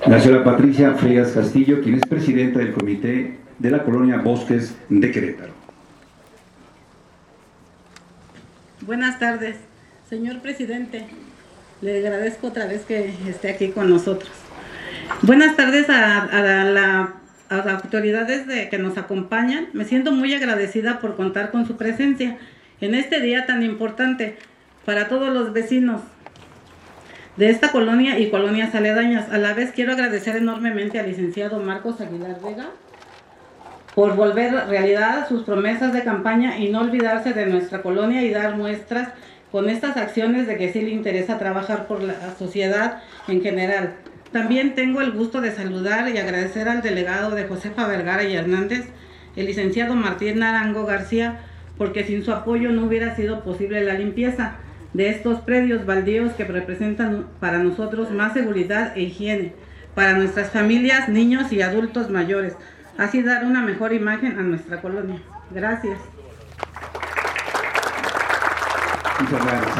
La señora Patricia Frías Castillo, quien es presidenta del comité de la colonia Bosques de Querétaro. Buenas tardes, señor presidente. Le agradezco otra vez que esté aquí con nosotros. Buenas tardes a las autoridades que nos acompañan. Me siento muy agradecida por contar con su presencia en este día tan importante para todos los vecinos de esta colonia y colonias aledañas. A la vez quiero agradecer enormemente al licenciado Marcos Aguilar Vega por volver realidad sus promesas de campaña y no olvidarse de nuestra colonia y dar muestras con estas acciones de que sí le interesa trabajar por la sociedad en general. También tengo el gusto de saludar y agradecer al delegado de Josefa Vergara y Hernández, el licenciado Martín Naranjo García, porque sin su apoyo no hubiera sido posible la limpieza de estos predios baldíos que representan para nosotros más seguridad e higiene, para nuestras familias, niños y adultos mayores, así dar una mejor imagen a nuestra colonia. Gracias. Muchas gracias.